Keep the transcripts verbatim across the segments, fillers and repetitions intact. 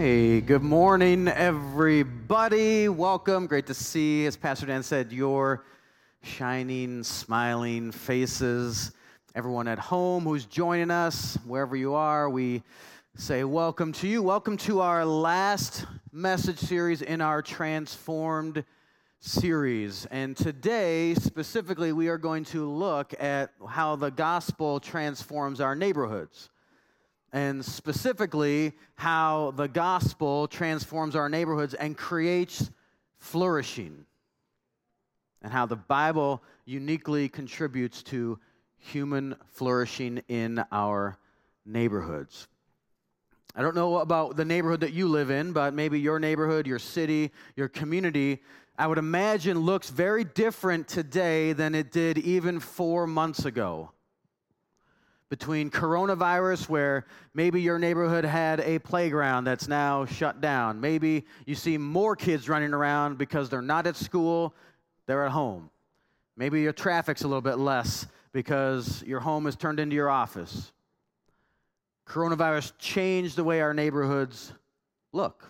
Hey, good morning, everybody. Welcome. Great to see, as Pastor Dan said, your shining, smiling faces. Everyone at home who's joining us, wherever you are, we say welcome to you. Welcome to our last message series in our Transformed series. And today, specifically, we are going to look at how the gospel transforms our neighborhoods. And specifically, how the gospel transforms our neighborhoods and creates flourishing. And how the Bible uniquely contributes to human flourishing in our neighborhoods. I don't know about the neighborhood that you live in, but maybe your neighborhood, your city, your community, I would imagine looks very different today than it did even four months ago. Between coronavirus, where maybe your neighborhood had a playground that's now shut down. Maybe you see more kids running around because they're not at school, they're at home. Maybe your traffic's a little bit less because your home is turned into your office. Coronavirus changed the way our neighborhoods look.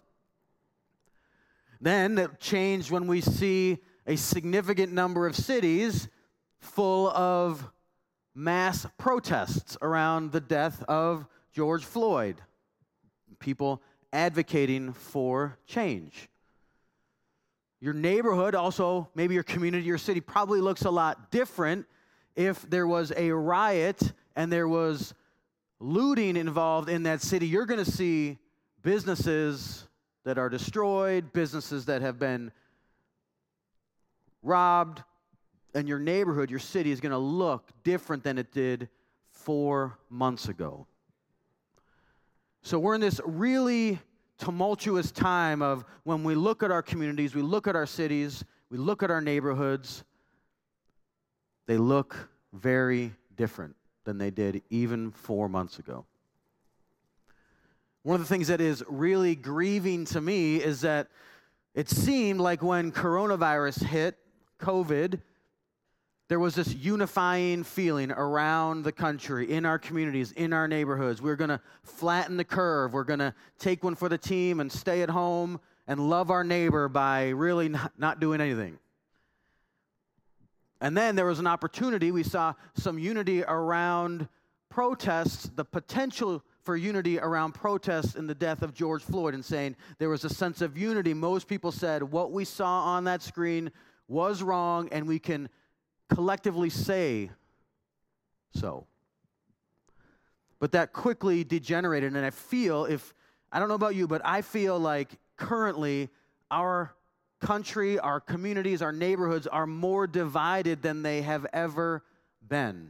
Then it changed when we see a significant number of cities full of mass protests around the death of George Floyd. People advocating for change. Your neighborhood, also maybe your community, your city, probably looks a lot different if there was a riot and there was looting involved in that city. You're going to see businesses that are destroyed, businesses that have been robbed, and your neighborhood, your city, is going to look different than it did four months ago. So we're in this really tumultuous time of when we look at our communities, we look at our cities, we look at our neighborhoods, they look very different than they did even four months ago. One of the things that is really grieving to me is that it seemed like when coronavirus hit, COVID, there was this unifying feeling around the country, in our communities, in our neighborhoods. We're going to flatten the curve. We're going to take one for the team and stay at home and love our neighbor by really not, not doing anything. And then there was an opportunity. We saw some unity around protests, the potential for unity around protests in the death of George Floyd, and saying there was a sense of unity. Most people said what we saw on that screen was wrong, and we can collectively say so. But that quickly degenerated, and I feel, if, I don't know about you, but I feel like currently our country, our communities, our neighborhoods are more divided than they have ever been.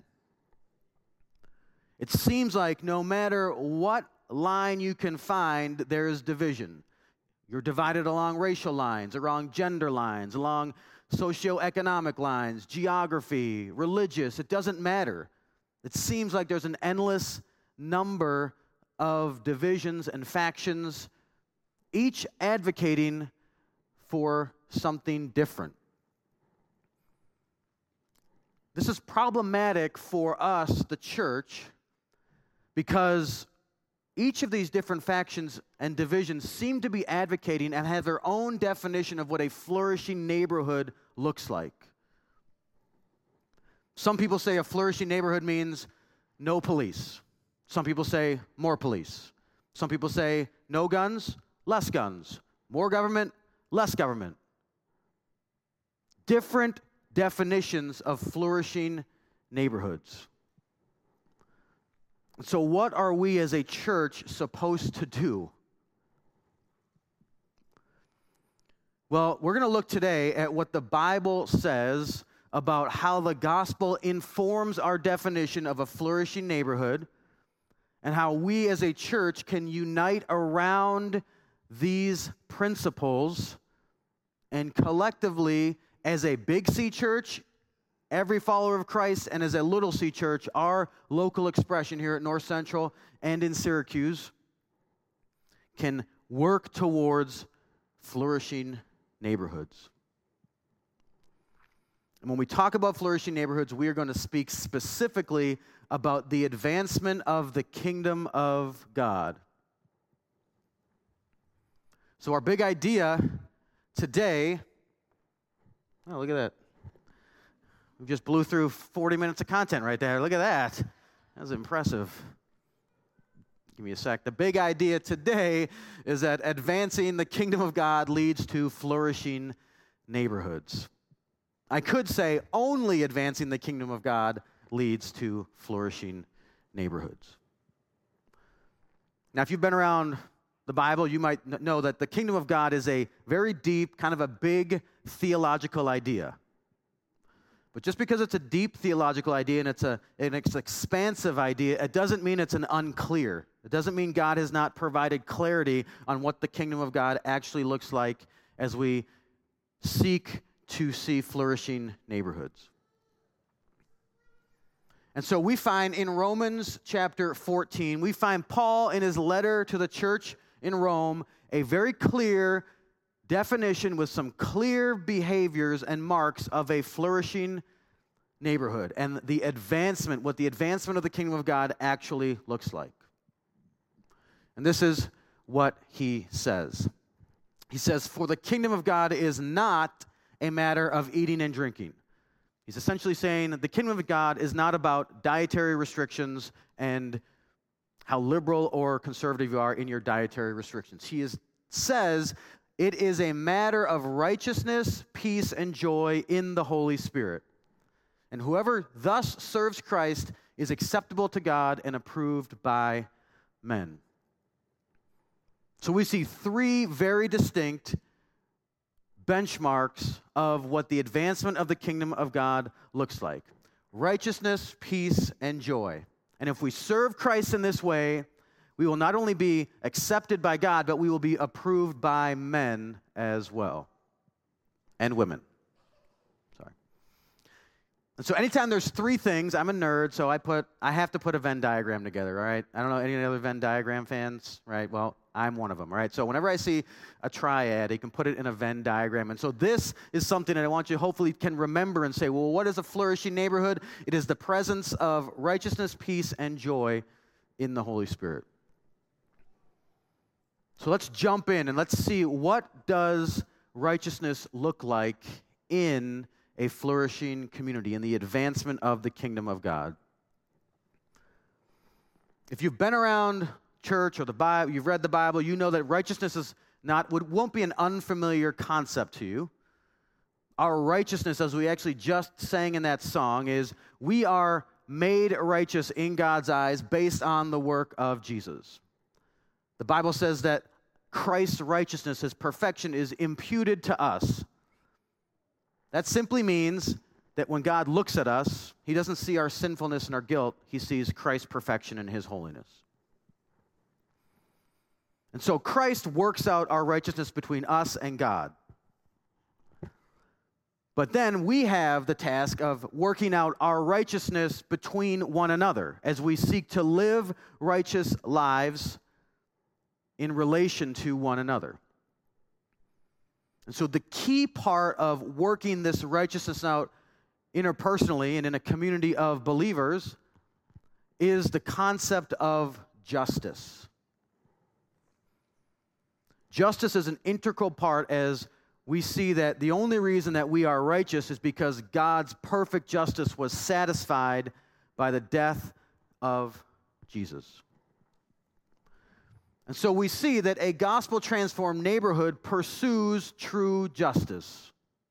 It seems like no matter what line you can find, there is division. You're divided along racial lines, along gender lines, along socioeconomic lines, geography, religious, it doesn't matter. It seems like there's an endless number of divisions and factions, each advocating for something different. This is problematic for us, the church, because each of these different factions and divisions seem to be advocating and have their own definition of what a flourishing neighborhood looks like. Some people say a flourishing neighborhood means no police. Some people say more police. Some people say no guns, less guns. More government, less government. Different definitions of flourishing neighborhoods. So what are we as a church supposed to do? Well, we're going to look today at what the Bible says about how the gospel informs our definition of a flourishing neighborhood and how we as a church can unite around these principles and collectively, as a Big C church, every follower of Christ, and as a Little C church, our local expression here at North Central and in Syracuse, can work towards flourishing neighborhoods. And when we talk about flourishing neighborhoods, we are going to speak specifically about the advancement of the kingdom of God. So our big idea today, oh, look at that. We just blew through forty minutes of content right there. Look at that. That was impressive. Give me a sec. The big idea today is that advancing the kingdom of God leads to flourishing neighborhoods. I could say only advancing the kingdom of God leads to flourishing neighborhoods. Now, if you've been around the Bible, you might know that the kingdom of God is a very deep, kind of a big theological idea. But just because it's a deep theological idea and it's a an expansive idea, it doesn't mean it's an unclear. It doesn't mean God has not provided clarity on what the kingdom of God actually looks like as we seek to see flourishing neighborhoods. And so we find in Romans chapter fourteen, we find Paul in his letter to the church in Rome a very clear definition with some clear behaviors and marks of a flourishing neighborhood and the advancement, what the advancement of the kingdom of God actually looks like. And this is what he says. He says, "For the kingdom of God is not a matter of eating and drinking." He's essentially saying that the kingdom of God is not about dietary restrictions and how liberal or conservative you are in your dietary restrictions. He is, says it is a matter of righteousness, peace, and joy in the Holy Spirit. And whoever thus serves Christ is acceptable to God and approved by men. So we see three very distinct benchmarks of what the advancement of the kingdom of God looks like. Righteousness, peace, and joy. And if we serve Christ in this way, we will not only be accepted by God, but we will be approved by men as well. And women. Sorry. And so anytime there's three things, I'm a nerd, so I put I have to put a Venn diagram together, all right? I don't know, any other Venn diagram fans, right? Well, I'm one of them, all right? So whenever I see a triad, you can put it in a Venn diagram. And so this is something that I want you hopefully can remember and say, well, what is a flourishing neighborhood? It is the presence of righteousness, peace, and joy in the Holy Spirit. So let's jump in and let's see, what does righteousness look like in a flourishing community, in the advancement of the kingdom of God? If you've been around church or the Bible, you've read the Bible, you know that righteousness is not, won't be an unfamiliar concept to you. Our righteousness, as we actually just sang in that song, is we are made righteous in God's eyes based on the work of Jesus. The Bible says that Christ's righteousness, his perfection, is imputed to us. That simply means that when God looks at us, he doesn't see our sinfulness and our guilt, he sees Christ's perfection and his holiness. And so Christ works out our righteousness between us and God. But then we have the task of working out our righteousness between one another as we seek to live righteous lives in relation to one another. And so the key part of working this righteousness out interpersonally and in a community of believers is the concept of justice. Justice is an integral part as we see that the only reason that we are righteous is because God's perfect justice was satisfied by the death of Jesus. And so we see that a gospel-transformed neighborhood pursues true justice.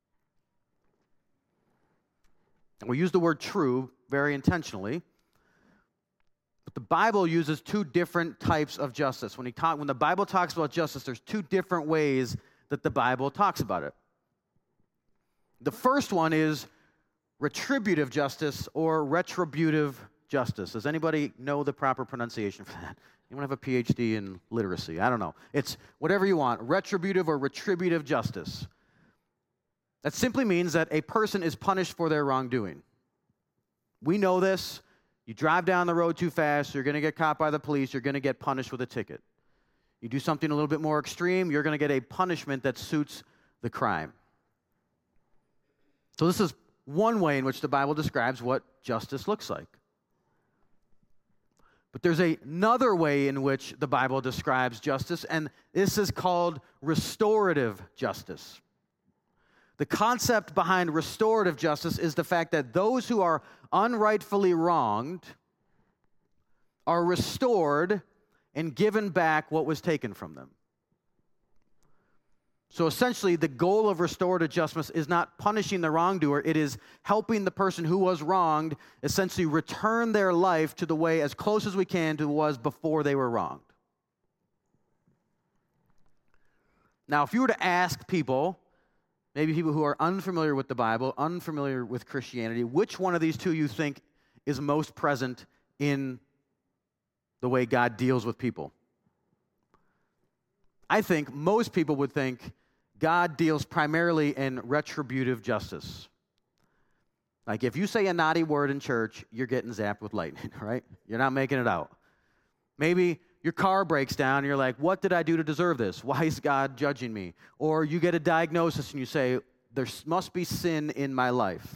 And we use the word true very intentionally. But the Bible uses two different types of justice. When, he talk, when the Bible talks about justice, there's two different ways that the Bible talks about it. The first one is retributive justice or retributive justice. Does anybody know the proper pronunciation for that? Anyone have a P H D in literacy? I don't know. It's whatever you want, retributive or retributive justice. That simply means that a person is punished for their wrongdoing. We know this. You drive down the road too fast, you're going to get caught by the police, you're going to get punished with a ticket. You do something a little bit more extreme, you're going to get a punishment that suits the crime. So this is one way in which the Bible describes what justice looks like. But there's a, another way in which the Bible describes justice, and this is called restorative justice. The concept behind restorative justice is the fact that those who are unrightfully wronged are restored and given back what was taken from them. So essentially, the goal of restorative justice is not punishing the wrongdoer. It is helping the person who was wronged essentially return their life to the way as close as we can to what was before they were wronged. Now, if you were to ask people, maybe people who are unfamiliar with the Bible, unfamiliar with Christianity, which one of these two you think is most present in the way God deals with people? I think most people would think God deals primarily in retributive justice. Like if you say a naughty word in church, you're getting zapped with lightning, right? You're not making it out. Maybe your car breaks down and you're like, what did I do to deserve this? Why is God judging me? Or you get a diagnosis and you say, there must be sin in my life.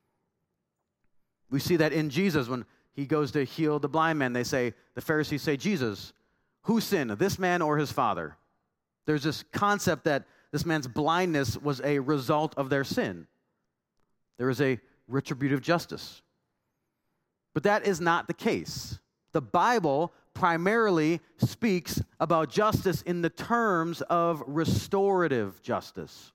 We see that in Jesus when he goes to heal the blind man. They say, the Pharisees say, Jesus, who sinned, this man or his father? There's this concept that this man's blindness was a result of their sin. There is a retributive justice. But that is not the case. The Bible primarily speaks about justice in the terms of restorative justice.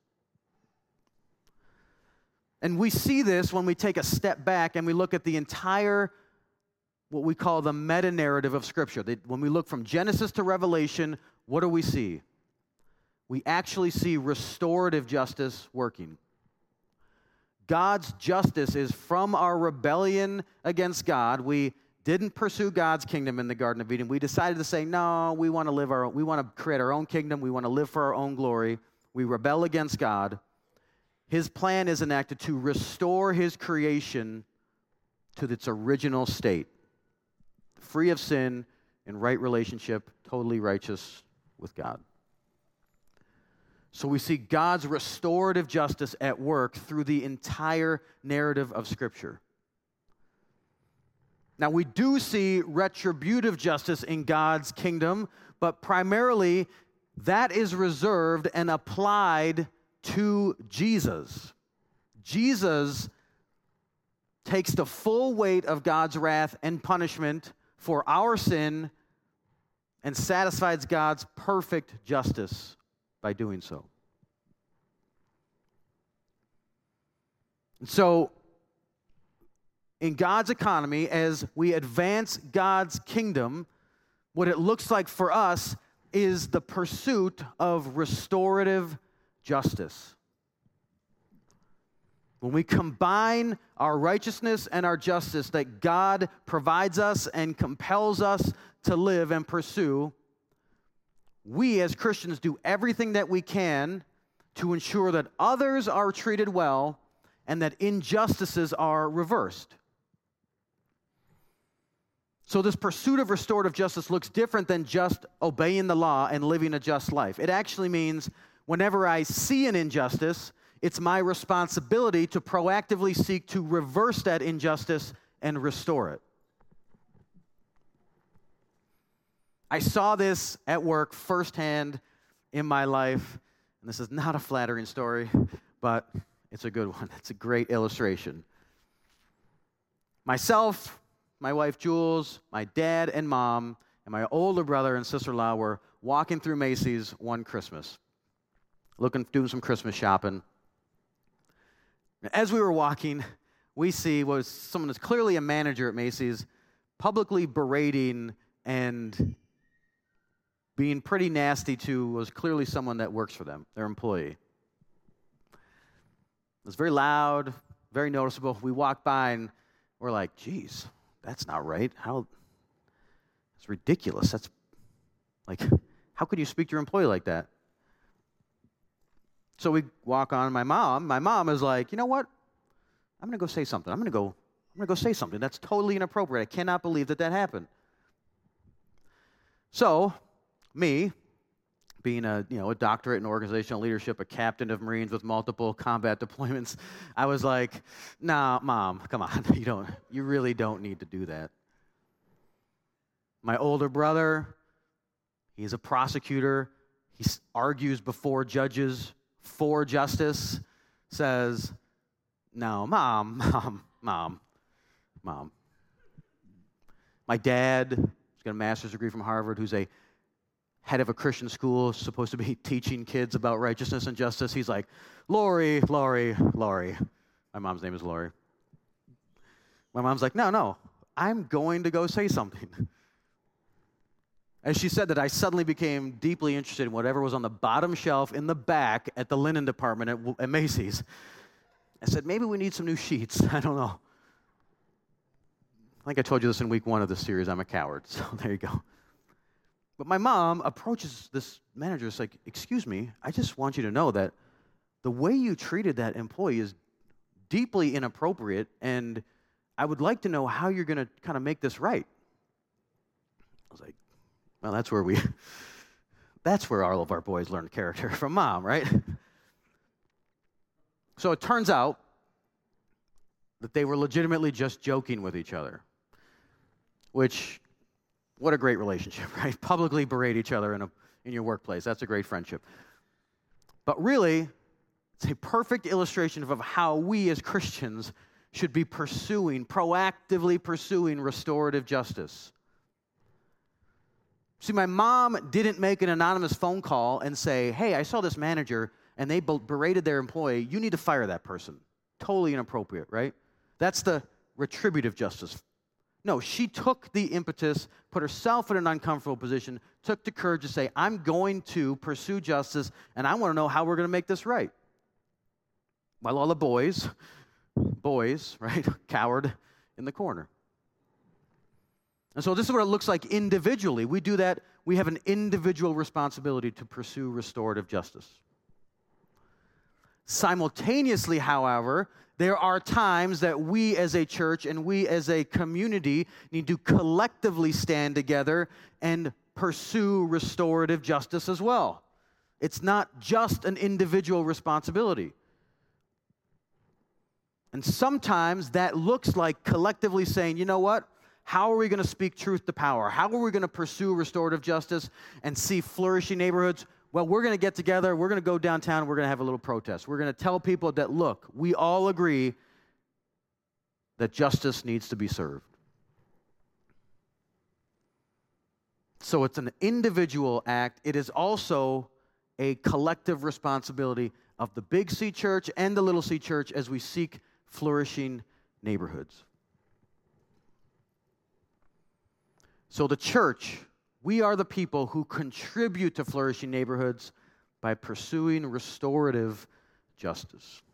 And we see this when we take a step back and we look at the entire, what we call the meta-narrative of Scripture. When we look from Genesis to Revelation, what do we see? We actually see restorative justice working. God's justice is from our rebellion against God. We didn't pursue God's kingdom in the Garden of Eden. We decided to say, no, we want to live our, we want to create our own kingdom. We want to live for our own glory. We rebel against God. His plan is enacted to restore his creation to its original state, free of sin, in right relationship, totally righteous with God. So we see God's restorative justice at work through the entire narrative of Scripture. Now, we do see retributive justice in God's kingdom, but primarily that is reserved and applied to Jesus. Jesus takes the full weight of God's wrath and punishment for our sin and satisfies God's perfect justice by doing so. And so, in God's economy, as we advance God's kingdom, what it looks like for us is the pursuit of restorative justice. When we combine our righteousness and our justice that God provides us and compels us to live and pursue, we as Christians do everything that we can to ensure that others are treated well and that injustices are reversed. So this pursuit of restorative justice looks different than just obeying the law and living a just life. It actually means whenever I see an injustice, it's my responsibility to proactively seek to reverse that injustice and restore it. I saw this at work firsthand in my life, and this is not a flattering story, but it's a good one. It's a great illustration. Myself, my wife Jules, my dad and mom, and my older brother and sister-in-law were walking through Macy's one Christmas, looking, doing some Christmas shopping. As we were walking, we see was someone that's clearly a manager at Macy's publicly berating and being pretty nasty to was clearly someone that works for them, their employee. It was very loud, very noticeable. We walked by and we're like, geez, that's not right. How? It's ridiculous. That's like, how could you speak to your employee like that? So we walk on. My mom, my mom is like, you know what? I'm going to go say something. I'm going to go. I'm going to go say something. That's totally inappropriate. I cannot believe that that happened. So, me, being a you know a doctorate in organizational leadership, a captain of Marines with multiple combat deployments, I was like, "Nah, Mom, come on. You don't. You really don't need to do that." My older brother, he's a prosecutor. He argues before judges for justice, says, no, mom, mom, mom, mom. My dad, who's got a master's degree from Harvard, who's a head of a Christian school, supposed to be teaching kids about righteousness and justice. He's like, Lori, Lori, Lori. My mom's name is Lori. My mom's like, no, no, I'm going to go say something. As she said that, I suddenly became deeply interested in whatever was on the bottom shelf in the back at the linen department at, at Macy's. I said, maybe we need some new sheets. I don't know. I think I told you this in week one of this series. I'm a coward, so there you go. But my mom approaches this manager. It's like, excuse me, I just want you to know that the way you treated that employee is deeply inappropriate, and I would like to know how you're going to kind of make this right. I was like, well, that's where we, that's where all of our boys learn character from mom, right? So it turns out that they were legitimately just joking with each other, which, what a great relationship, right? Publicly berate each other in, a, in your workplace. That's a great friendship. But really, it's a perfect illustration of how we as Christians should be pursuing, proactively pursuing restorative justice. See, my mom didn't make an anonymous phone call and say, hey, I saw this manager and they berated their employee. You need to fire that person. Totally inappropriate, right? That's the retributive justice. No, she took the impetus, put herself in an uncomfortable position, took the courage to say, I'm going to pursue justice and I want to know how we're going to make this right. While all the boys, boys, right, cowered in the corner. And so this is what it looks like individually. We do that. We have an individual responsibility to pursue restorative justice. Simultaneously, however, there are times that we as a church and we as a community need to collectively stand together and pursue restorative justice as well. It's not just an individual responsibility. And sometimes that looks like collectively saying, you know what? How are we going to speak truth to power? How are we going to pursue restorative justice and see flourishing neighborhoods? Well, we're going to get together. We're going to go downtown. And we're going to have a little protest. We're going to tell people that, look, we all agree that justice needs to be served. So it's an individual act. It is also a collective responsibility of the Big C Church and the Little C Church as we seek flourishing neighborhoods. So the church, we are the people who contribute to flourishing neighborhoods by pursuing restorative justice.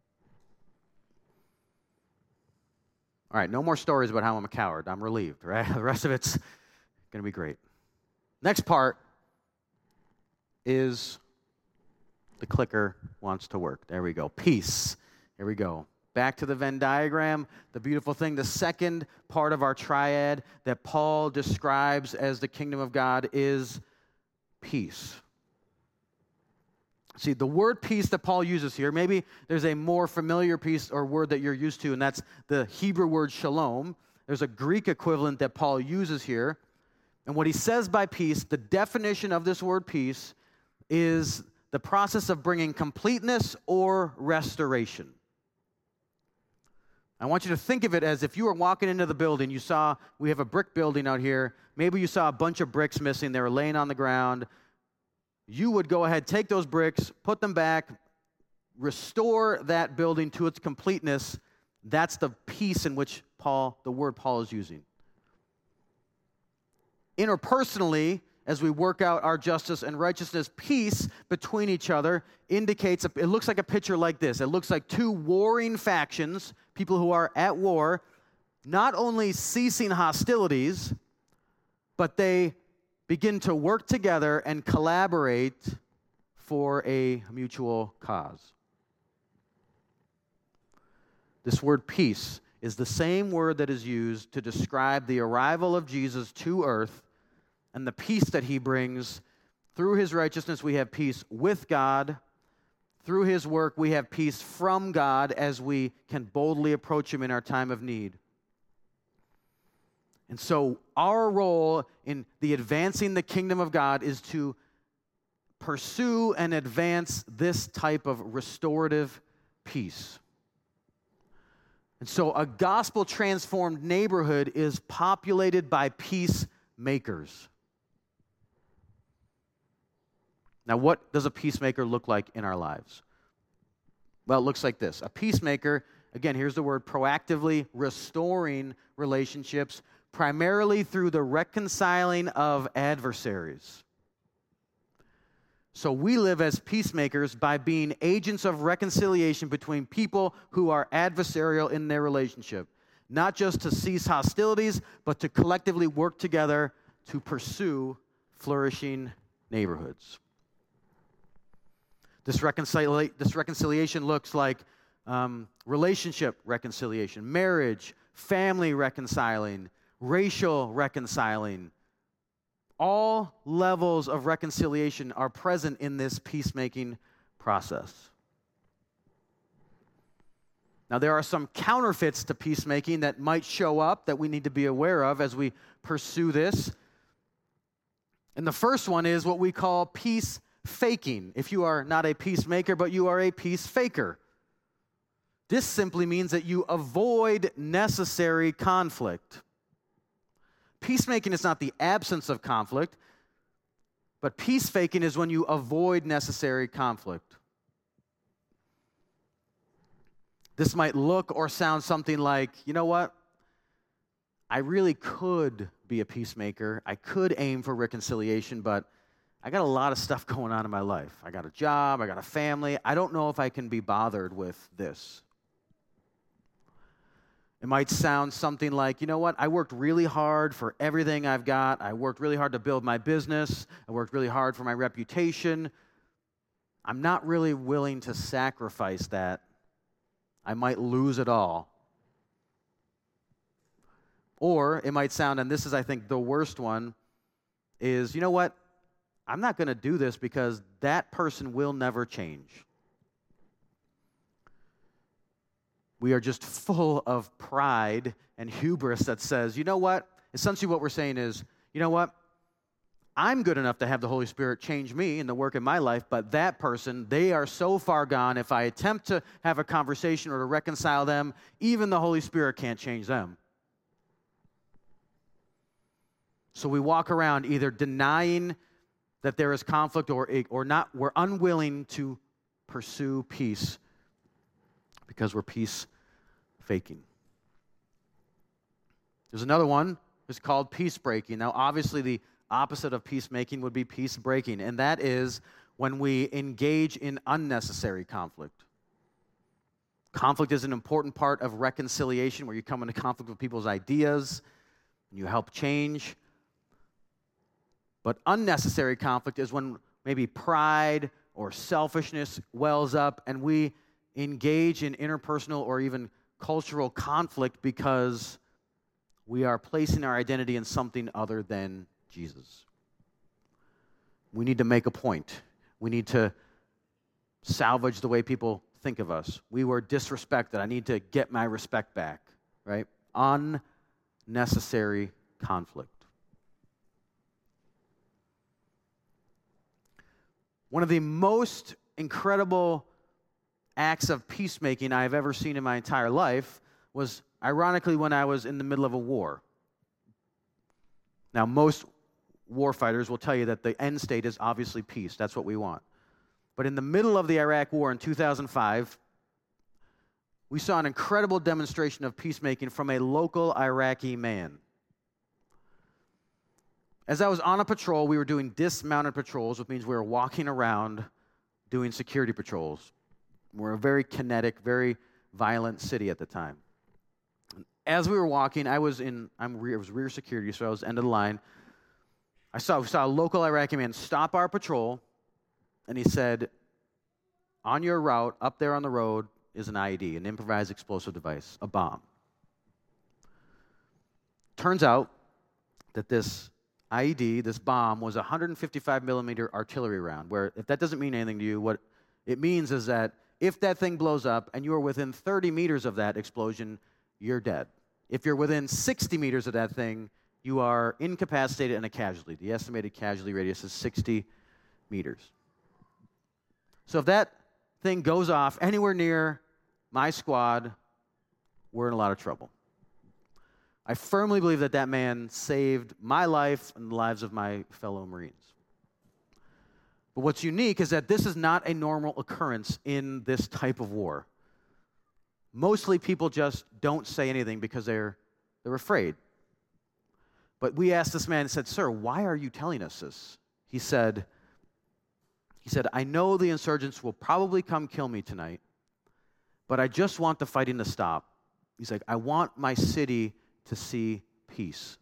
All right, no more stories about how I'm a coward. I'm relieved, right? The rest of it's going to be great. Next part is the clicker wants to work. There we go. Peace. Here we go. Back to the Venn diagram, the beautiful thing, the second part of our triad that Paul describes as the kingdom of God is peace. See, the word peace that Paul uses here, maybe there's a more familiar piece or word that you're used to, and that's the Hebrew word shalom. There's a Greek equivalent that Paul uses here. And what he says by peace, the definition of this word peace is the process of bringing completeness or restoration. I want you to think of it as if you were walking into the building, you saw, we have a brick building out here, maybe you saw a bunch of bricks missing, they were laying on the ground. You would go ahead, take those bricks, put them back, restore that building to its completeness. That's the peace in which Paul, the word Paul is using. Interpersonally, as we work out our justice and righteousness, peace between each other indicates, a, it looks like a picture like this. It looks like two warring factions, people who are at war, not only ceasing hostilities, but they begin to work together and collaborate for a mutual cause. This word peace is the same word that is used to describe the arrival of Jesus to earth and the peace that he brings. Through his righteousness, we have peace with God. Through his work, we have peace from God as we can boldly approach him in our time of need. And so our role in the advancing the kingdom of God is to pursue and advance this type of restorative peace. And so a gospel-transformed neighborhood is populated by peacemakers. Now, what does a peacemaker look like in our lives? Well, it looks like this. A peacemaker, again, here's the word, proactively restoring relationships, primarily through the reconciling of adversaries. So we live as peacemakers by being agents of reconciliation between people who are adversarial in their relationship, not just to cease hostilities, but to collectively work together to pursue flourishing neighborhoods. This, reconcili- this reconciliation looks like um, relationship reconciliation, marriage, family reconciling, racial reconciling. All levels of reconciliation are present in this peacemaking process. Now, there are some counterfeits to peacemaking that might show up that we need to be aware of as we pursue this. And the first one is what we call peace faking. If you are not a peacemaker, but you are a peace faker. This simply means that you avoid necessary conflict. Peacemaking is not the absence of conflict, but peace faking is when you avoid necessary conflict. This might look or sound something like, you know what? I really could be a peacemaker. I could aim for reconciliation, but I got a lot of stuff going on in my life. I got a job, I got a family. I don't know if I can be bothered with this. It might sound something like, you know what, I worked really hard for everything I've got. I worked really hard to build my business. I worked really hard for my reputation. I'm not really willing to sacrifice that. I might lose it all. Or it might sound, and this is, I think, the worst one, is, you know what, I'm not going to do this because that person will never change. We are just full of pride and hubris that says, you know what? Essentially what we're saying is, you know what? I'm good enough to have the Holy Spirit change me and the work in my life, but that person, they are so far gone, if I attempt to have a conversation or to reconcile them, even the Holy Spirit can't change them. So we walk around either denying that there is conflict or, or not, we're unwilling to pursue peace because we're peace faking. There's another one. It's called peace breaking. Now, obviously, the opposite of peacemaking would be peace breaking, and that is when we engage in unnecessary conflict. Conflict is an important part of reconciliation, where you come into conflict with people's ideas and you help change. But unnecessary conflict is when maybe pride or selfishness wells up and we engage in interpersonal or even cultural conflict because we are placing our identity in something other than Jesus. We need to make a point. We need to salvage the way people think of us. We were disrespected. I need to get my respect back, right? Unnecessary conflict. One of the most incredible acts of peacemaking I have ever seen in my entire life was, ironically, when I was in the middle of a war. Now, most war fighters will tell you that the end state is obviously peace. That's what we want. But in the middle of the Iraq War in two thousand five, we saw an incredible demonstration of peacemaking from a local Iraqi man. As I was on a patrol, we were doing dismounted patrols, which means we were walking around doing security patrols. We're a very kinetic, very violent city at the time. As we were walking, I was in, I'm rear, it was rear security, so I was end of the line. I saw, we saw a local Iraqi man stop our patrol, and he said, on your route, up there on the road, is an I E D, an improvised explosive device, a bomb. Turns out that this I E D, this bomb, was a one fifty-five millimeter artillery round, where if that doesn't mean anything to you, what it means is that if that thing blows up and you are within thirty meters of that explosion, you're dead. If you're within sixty meters of that thing, you are incapacitated and a casualty. The estimated casualty radius is sixty meters. So if that thing goes off anywhere near my squad, we're in a lot of trouble. I firmly believe that that man saved my life and the lives of my fellow Marines. But what's unique is that this is not a normal occurrence in this type of war. Mostly people just don't say anything because they're, they're afraid. But we asked this man and said, "Sir, why are you telling us this?" He said, he said, "I know the insurgents will probably come kill me tonight, but I just want the fighting to stop." He's like, "I want my city to see peace."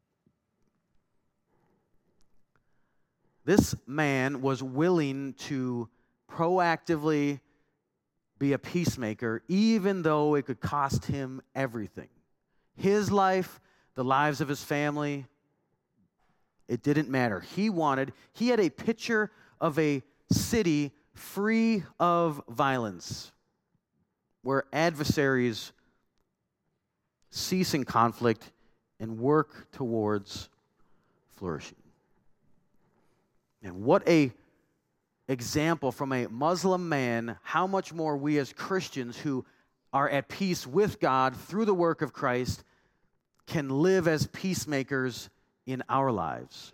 This man was willing to proactively be a peacemaker, even though it could cost him everything. His life, the lives of his family, it didn't matter. He wanted, he had a picture of a city free of violence, where adversaries cease in conflict and work towards flourishing. And what a example from a Muslim man, how much more we as Christians who are at peace with God through the work of Christ can live as peacemakers in our lives.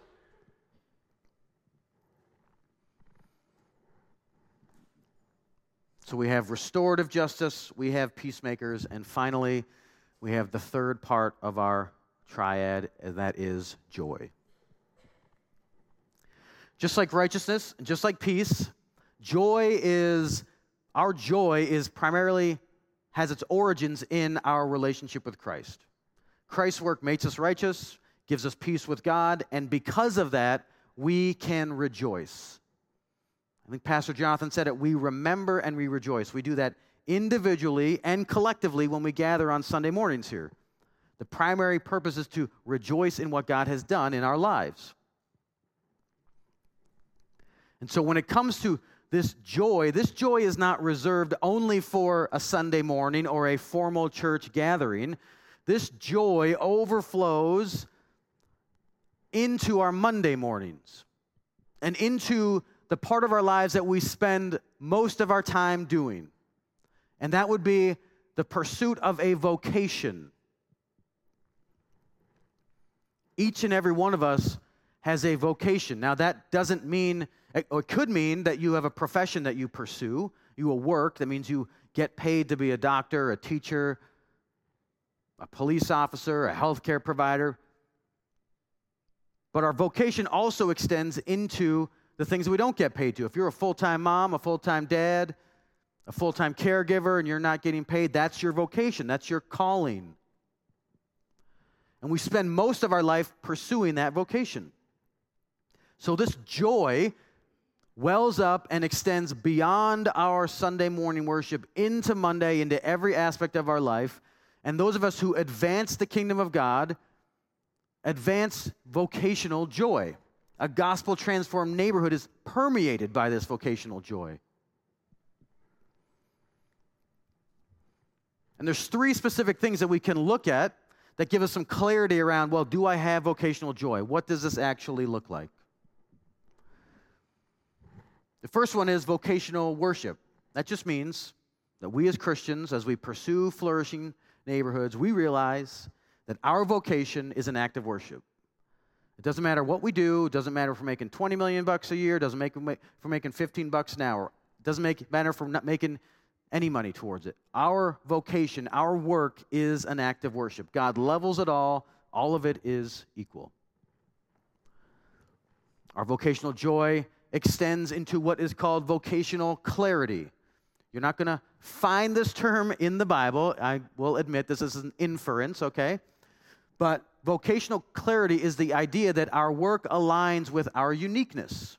So we have restorative justice, we have peacemakers, and finally, we have the third part of our triad, and that is joy. Just like righteousness, just like peace, joy is, our joy is primarily, has its origins in our relationship with Christ. Christ's work makes us righteous, gives us peace with God, and because of that, we can rejoice. I think Pastor Jonathan said it, we remember and we rejoice. We do that individually and collectively when we gather on Sunday mornings here. The primary purpose is to rejoice in what God has done in our lives. And so when it comes to this joy, this joy is not reserved only for a Sunday morning or a formal church gathering. This joy overflows into our Monday mornings and into the part of our lives that we spend most of our time doing. And that would be the pursuit of a vocation. Each and every one of us has a vocation. Now, that doesn't mean, or it could mean that you have a profession that you pursue. You will work. That means you get paid to be a doctor, a teacher, a police officer, a healthcare provider. But our vocation also extends into the things that we don't get paid to. If you're a full-time mom, a full-time dad, a full-time caregiver, and you're not getting paid, that's your vocation. That's your calling. And we spend most of our life pursuing that vocation. So this joy wells up and extends beyond our Sunday morning worship into Monday, into every aspect of our life. And those of us who advance the kingdom of God advance vocational joy. A gospel-transformed neighborhood is permeated by this vocational joy. And there's three specific things that we can look at that give us some clarity around, well, do I have vocational joy? What does this actually look like? The first one is vocational worship. That just means that we as Christians, as we pursue flourishing neighborhoods, we realize that our vocation is an act of worship. It doesn't matter what we do. It doesn't matter if we're making twenty million bucks a year. It doesn't make if we're making fifteen bucks an hour. It doesn't make, matter if we're not making any money towards it. Our vocation, our work is an act of worship. God levels it all. All of it is equal. Our vocational joy extends into what is called vocational clarity. You're not going to find this term in the Bible. I will admit this is an inference, okay? But vocational clarity is the idea that our work aligns with our uniqueness.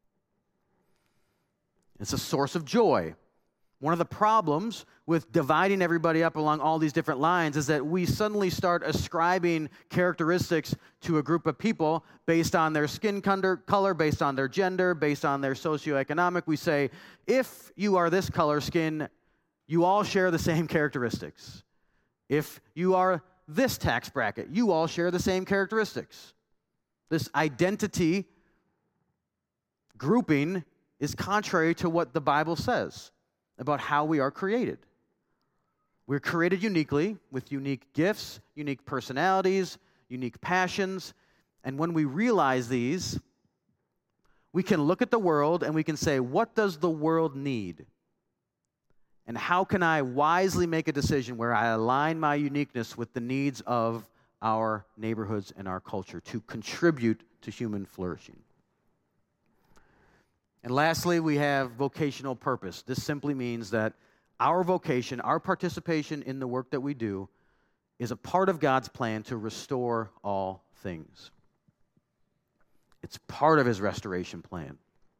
It's a source of joy. One of the problems with dividing everybody up along all these different lines is that we suddenly start ascribing characteristics to a group of people based on their skin color, based on their gender, based on their socioeconomic. We say, if you are this color skin, you all share the same characteristics. If you are this tax bracket. You all share the same characteristics. This identity grouping is contrary to what the Bible says about how we are created. We're created uniquely with unique gifts, unique personalities, unique passions, and when we realize these, we can look at the world and we can say, what does the world need? And how can I wisely make a decision where I align my uniqueness with the needs of our neighborhoods and our culture to contribute to human flourishing? And lastly, we have vocational purpose. This simply means that our vocation, our participation in the work that we do, is a part of God's plan to restore all things. It's part of his restoration plan.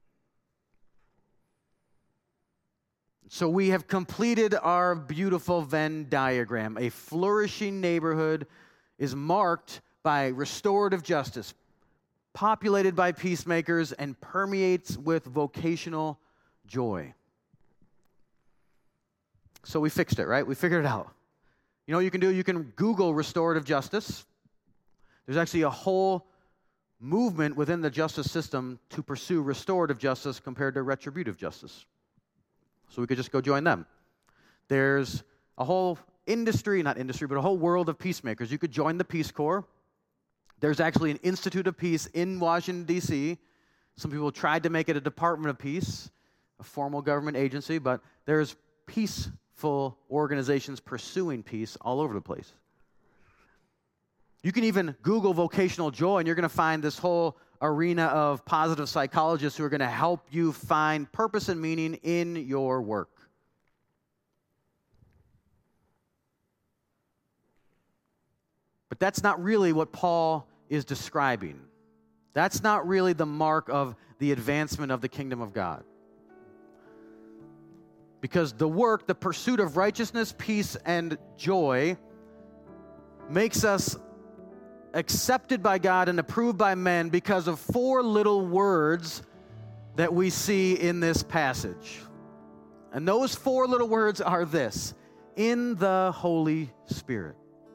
So we have completed our beautiful Venn diagram. A flourishing neighborhood is marked by restorative justice, populated by peacemakers, and permeates with vocational joy. So we fixed it, right? We figured it out. You know what you can do? You can Google restorative justice. There's actually a whole movement within the justice system to pursue restorative justice compared to retributive justice. So we could just go join them. There's a whole industry, not industry, but a whole world of peacemakers. You could join the Peace Corps. There's actually an Institute of Peace in Washington, D C Some people tried to make it a Department of Peace, a formal government agency, but there's peaceful organizations pursuing peace all over the place. You can even Google vocational joy, and you're going to find this whole arena of positive psychologists who are going to help you find purpose and meaning in your work. But that's not really what Paul is describing. That's not really the mark of the advancement of the kingdom of God. Because the work, the pursuit of righteousness, peace, and joy makes us accepted by God and approved by men because of four little words that we see in this passage. And those four little words are this: in the Holy Spirit.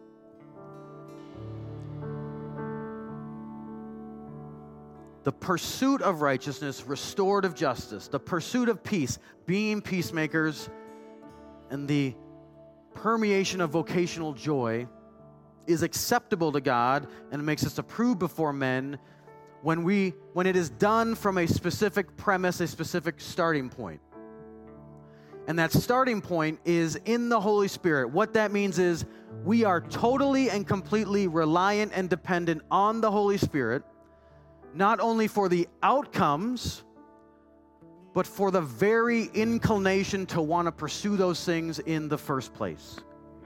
The pursuit of righteousness, restorative justice, the pursuit of peace, being peacemakers, and the permeation of vocational joy is acceptable to God and makes us approved before men when we when it is done from a specific premise, a specific starting point. And that starting point is in the Holy Spirit. What that means is we are totally and completely reliant and dependent on the Holy Spirit, not only for the outcomes, but for the very inclination to want to pursue those things in the first place.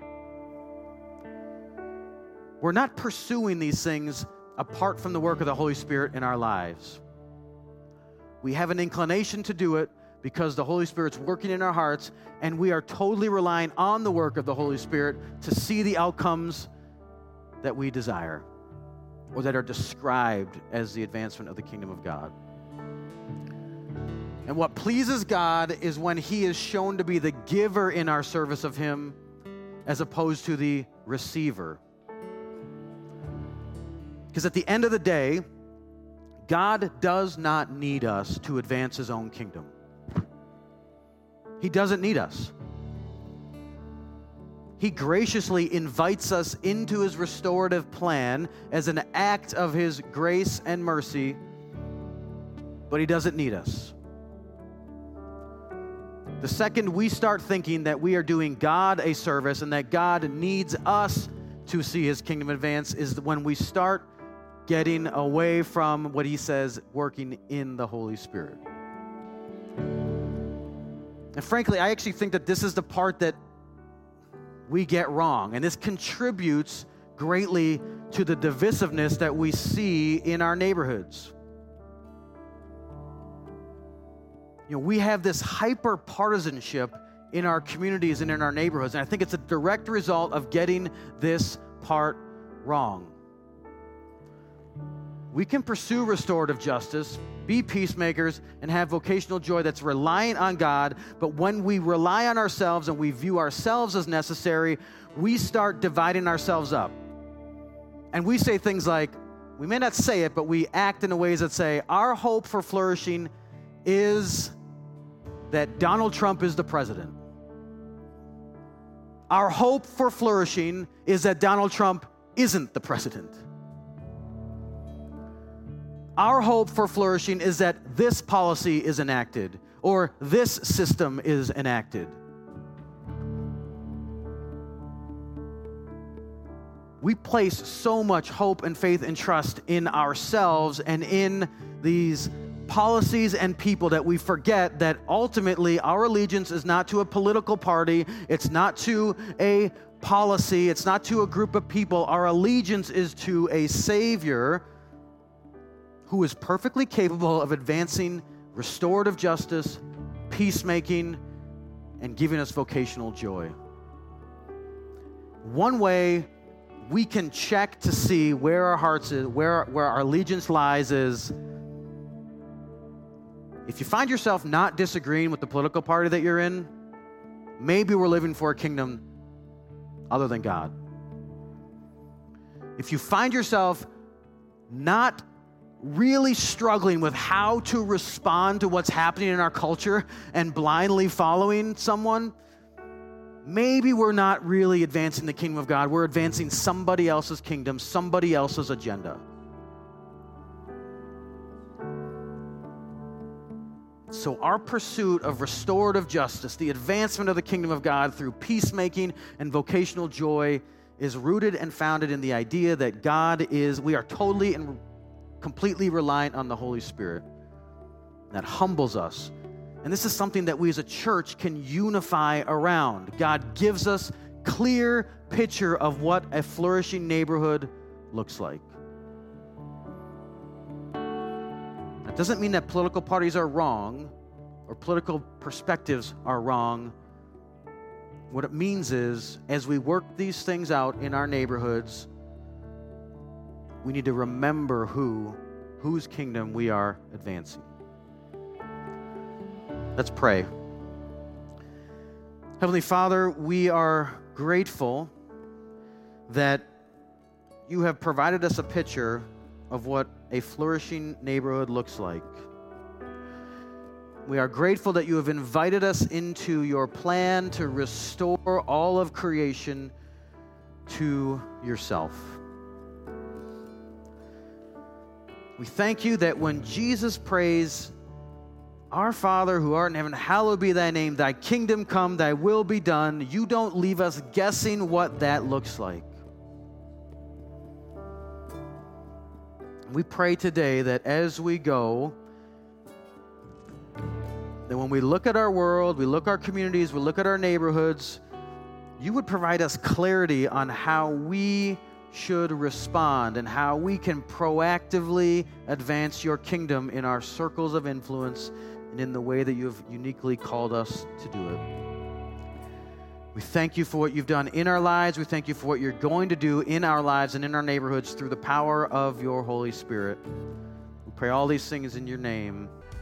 We're not pursuing these things apart from the work of the Holy Spirit in our lives. We have an inclination to do it because the Holy Spirit's working in our hearts, and we are totally relying on the work of the Holy Spirit to see the outcomes that we desire or that are described as the advancement of the kingdom of God. And what pleases God is when He is shown to be the giver in our service of Him as opposed to the receiver. Because at the end of the day, God does not need us to advance His own kingdom. He doesn't need us. He graciously invites us into His restorative plan as an act of His grace and mercy, but He doesn't need us. The second we start thinking that we are doing God a service and that God needs us to see His kingdom advance is when we start getting away from what He says, working in the Holy Spirit. And frankly, I actually think that this is the part that we get wrong, and this contributes greatly to the divisiveness that we see in our neighborhoods. You know, we have this hyper-partisanship in our communities and in our neighborhoods, and I think it's a direct result of getting this part wrong. we can pursue restorative justice, be peacemakers, and have vocational joy that's reliant on God. But when we rely on ourselves and we view ourselves as necessary, we start dividing ourselves up. And we say things like, we may not say it, but we act in ways that say, our hope for flourishing is that Donald Trump is the president. Our hope for flourishing is that Donald Trump isn't the president. Our hope for flourishing is that this policy is enacted or this system is enacted. We place so much hope and faith and trust in ourselves and in these policies and people that we forget that ultimately our allegiance is not to a political party, it's not to a policy, it's not to a group of people. Our allegiance is to a Savior who is perfectly capable of advancing restorative justice, peacemaking, and giving us vocational joy. One way we can check to see where our hearts is, where, where our allegiance lies is, if you find yourself not disagreeing with the political party that you're in, maybe we're living for a kingdom other than God. If you find yourself not really struggling with how to respond to what's happening in our culture and blindly following someone, maybe we're not really advancing the kingdom of God. We're advancing somebody else's kingdom, somebody else's agenda. So our pursuit of restorative justice, the advancement of the kingdom of God through peacemaking and vocational joy, is rooted and founded in the idea that God is, we are totally and completely reliant on the Holy Spirit. That humbles us. And this is something that we as a church can unify around. God gives us clear picture of what a flourishing neighborhood looks like. That doesn't mean that political parties are wrong or political perspectives are wrong. What it means is, as we work these things out in our neighborhoods, we need to remember who, whose kingdom we are advancing. Let's pray. Heavenly Father, we are grateful that you have provided us a picture of what a flourishing neighborhood looks like. We are grateful that you have invited us into your plan to restore all of creation to yourself. We thank you that when Jesus prays, "Our Father who art in heaven, hallowed be thy name, thy kingdom come, thy will be done," you don't leave us guessing what that looks like. We pray today that as we go, that when we look at our world, we look at our communities, we look at our neighborhoods, you would provide us clarity on how we should respond and how we can proactively advance your kingdom in our circles of influence and in the way that you've uniquely called us to do it. We thank you for what you've done in our lives. We thank you for what you're going to do in our lives and in our neighborhoods through the power of your Holy Spirit. We pray all these things in your name.